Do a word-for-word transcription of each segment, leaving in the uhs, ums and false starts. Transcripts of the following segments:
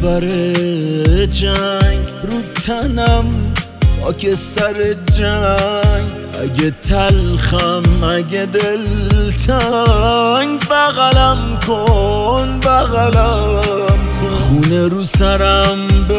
خبر جنگ رو تنم خاکستر جنگ، اگه تلخم اگه دلتنگ بغلم کن بغلم کن، خونه رو سرم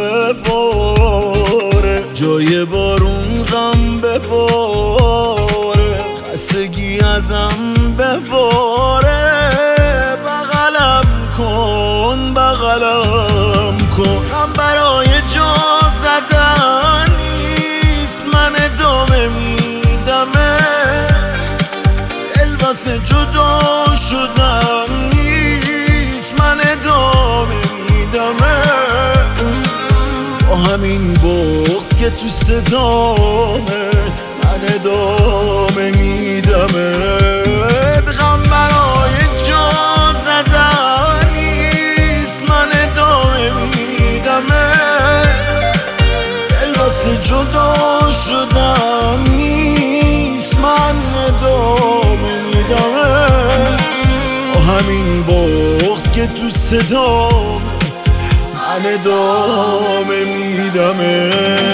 بباره جای بارون غم بباره، خستگی ازم بباره بغلم کن بغلم کن. غم برای جا زدن نیست، من ادامه میدمه، دل واسه جدا شدن نیست، من ادامه میدمه، با همین بغض که تو صدامه من ادامه میدمه. غم برای جا زدن نیست، من ادامه میدمه، دل واسه جدا شدن نیست، من ادامه میدمه، با همین بغض که تو صدام من ادامه میدمه.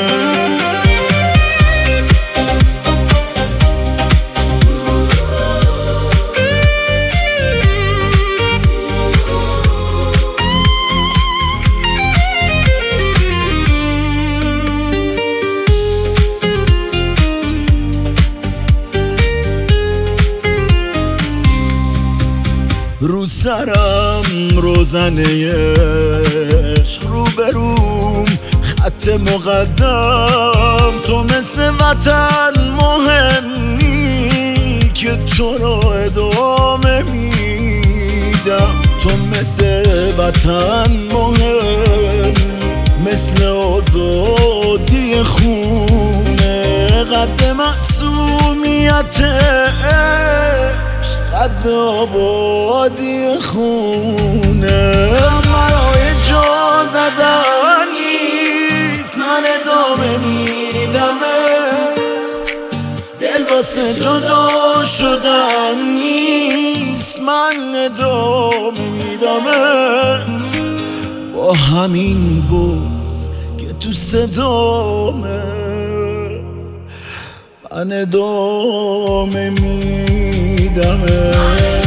رو سرم روزنه عشق، رو بروم خط مقدم، تو مثل وطن مهمی که تو را ادامه میدم، تو مثل وطن مهم، مثل آزادی خونه، قد معصومیت قد آبادی خونه. برای جا زدن نیست، من ادامه میدمت، دل واسه جدا شدن نیست، من ادامه میدمت، با همین بغض که تو صدامه من ادامه میدمه.